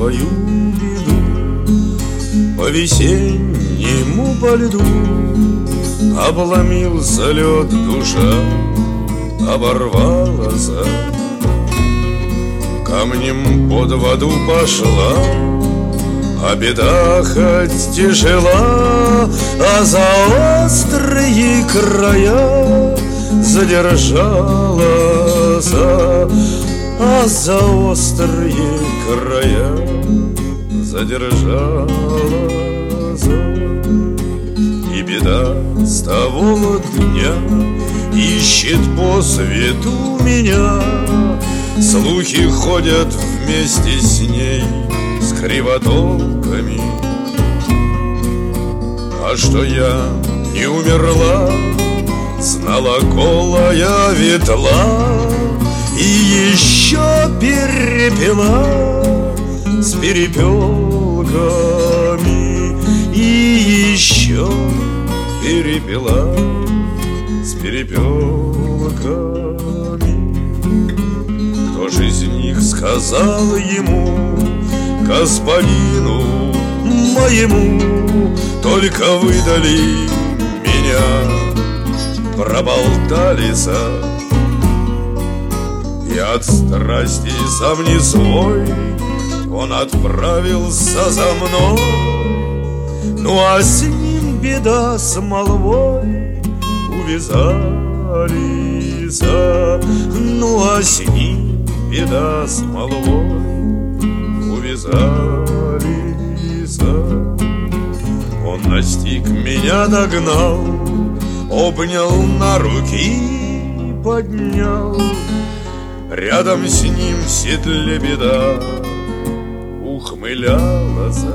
свою беду. По весеннему по льду обломился лед, душа оборвалась, камнем под воду пошла, а беда хоть тяжела, а за острые края задержалась, а за острые края задержалась. И беда с того дня ищет по свету меня, слухи ходят вместе с ней, с кривотолками. А что я не умерла, знала голая ветла, и еще перепела с перепелками, и еще перепела с перепелками. Кто же из них сказал ему, господину моему, только выдали меня, проболтались, и от страсти сам не свой он отправился за мной. Ну а с ним беда с молвой увязались, ну а с ним беда с молвой увязались. Он настиг меня, догнал, обнял на руки, поднял. Рядом с ним в седле беда ухмылялась,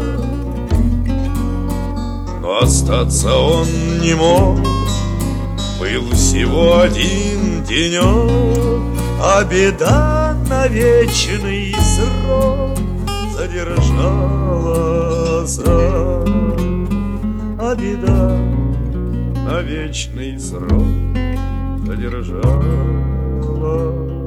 но остаться он не мог. Был всего один денек, а беда на вечный срок задержалась, а беда на вечный срок задержалась.